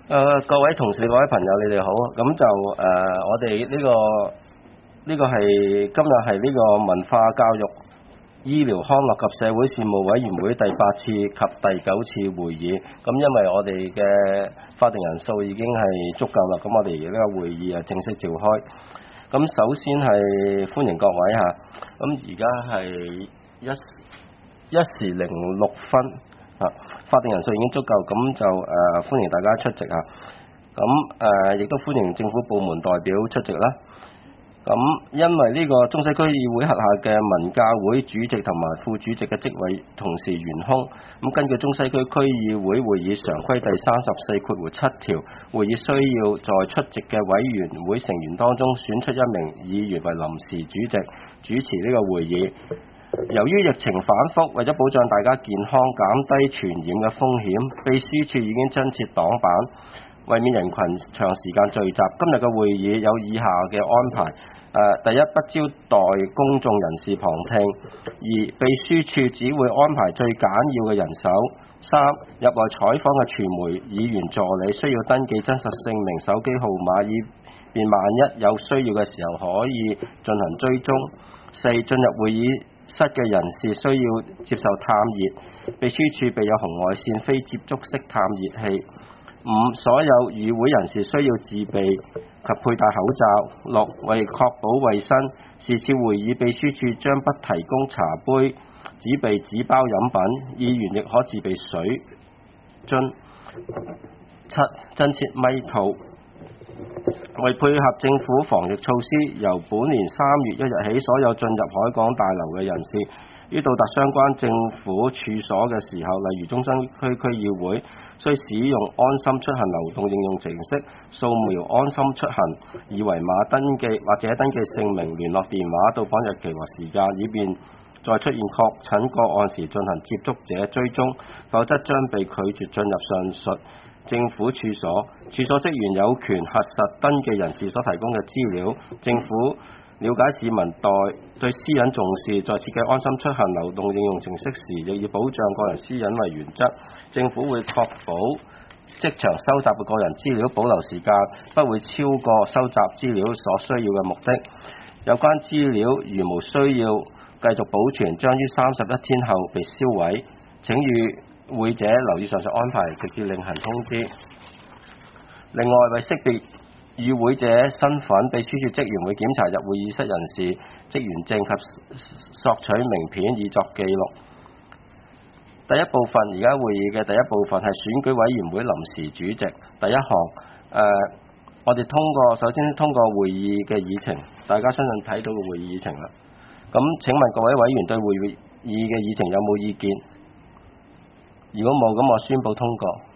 各位同事、各位朋友，你哋好。咁就我哋呢個係今日係呢個文化教育、醫療康樂及社會事務委員會第8次及第9次會議。咁因為我哋嘅法定人數已經係足夠啦，咁我哋呢個會議正式召開。咁首先係歡迎各位嚇。咁而家係1時06分啊。法定人數已經足夠，咁就歡迎大家出席啊！咁亦都歡迎政府部門代表出席啦。咁因為呢個中西區議會轄下嘅文教會主席同埋副主席嘅職位同時懸空，咁根據中西區區議會會議常規第34.7條，會議需要在出席嘅委員會成員當中選出1名議員為臨時主席，主持呢個會議。由於疫情反覆，為咗保障大家健康、減低傳染嘅風險，秘書處已經增設擋板，為免人群長時間聚集。今日嘅會議有以下嘅安排：第一，不招待公眾人士旁聽；二，秘書處只會安排最簡要嘅人手；三，入內採訪嘅傳媒、議員助理需要登記真實姓名、手機號碼，以便萬一有需要嘅時候可以進行追蹤；四，進入會議室嘅人士需要接受探熱，秘書處備有紅外線非接觸式探熱器。五，所有與會人士需要自備及佩戴口罩。六，為確保衛生，是次會議秘書處將不提供茶杯，只備紙包飲品，議員亦可自備水樽。七，增設咪套。為配合政府防疫措施，由本年3月1日起，所有進入海港大樓嘅人士，於到達相關政府處所嘅時候，例如中西區區議會，需使用安心出行流動應用程式，掃描安心出行二維碼登記或者登記姓名、聯絡電話、到訪日期和時間，以便在出現確診個案時進行接觸者追蹤，否則將被拒絕進入上述政府處所。處所職員有權核實登記人士所提供嘅資料。政府了解市民對私隱重視，在設計安心出行流動應用程式時，亦以保障個人私隱為原則。政府會確保即場收集嘅個人資料保留時間不會超過收集資料所需要嘅目的。有關資料如無需要繼續保存，將於31天後被銷毀。請與會者留意上述安排，直至另行通知。另外，為識別與會者身份，秘書處職員會檢查入會議室人士職員證及索取名片以作記錄。第一部分，而家會議嘅第一部分係選舉委員會臨時主席。第一項，我哋首先通過會議嘅議程，大家相信睇到個會議議程啦。咁請問各位委員對會議嘅議程有冇意見？如果冇，咁我宣佈通過。